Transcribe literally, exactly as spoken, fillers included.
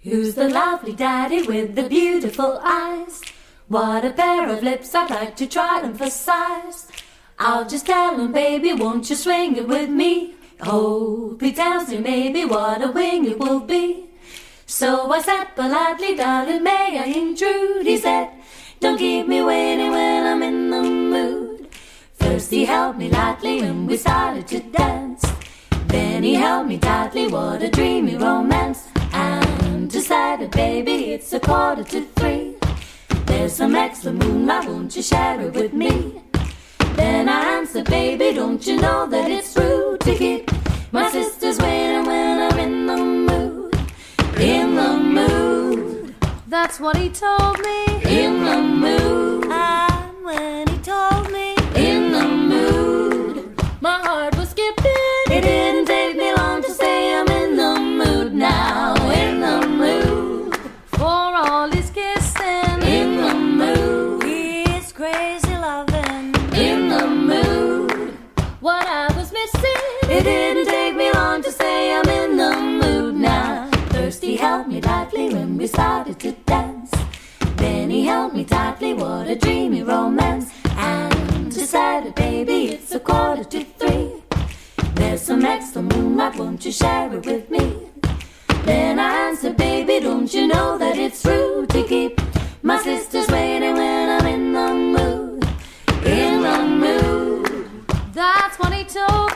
Who's the lovely daddy with the beautiful eyes? What a pair of lips, I'd like to try them for size. I'll just tell him, baby, won't you swing it with me? Hope he tells me maybe what a wing it will be. So I said politely, darling, may I intrude? He said, don't keep me waiting when I'm in the mood. First he held me lightly and we started to dance. Then he held me tightly, what a dreamy romance. And decided, baby, it's a quarter to three. There's some extra moonlight, won't you share it with me? Then I answered, baby, don't you know that it's rude to keep my sisters waiting when I'm in the mood? In the mood. That's what he told me. In the mood. And when he told me, in the mood, my heart was skipping. It didn't take me long to say I'm in the mood now. In the mood. For all his kissing. In the mood. His crazy loving. In the mood. What I was missing. It didn't take me long to say I'm in the mood now. First he held me lightly when we started to dance. Then he held me tightly, what a dreamy romance. And decided, baby, it's a quarter to three. There's some extra moonlight, won't you share it with me? Then I answered, baby, don't you know that it's rude to keep my sisters waiting when I'm in the mood? In the mood. That's what he told